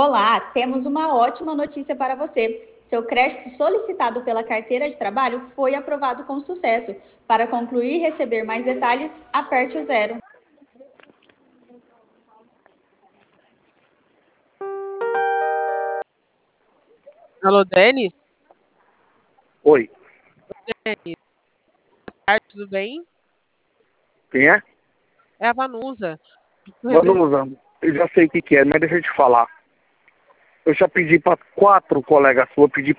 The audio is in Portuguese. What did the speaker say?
Olá, temos uma ótima notícia para você. Seu crédito solicitado pela carteira de trabalho foi aprovado com sucesso. Para concluir e receber mais detalhes, aperte o 0. Alô, Denis? Oi, Denis, boa tarde, tudo bem? quem é? É a Vanusa. Vanusa, eu já sei o que é, mas deixa eu te falar. Eu já pedi para 4 colegas suas, pedi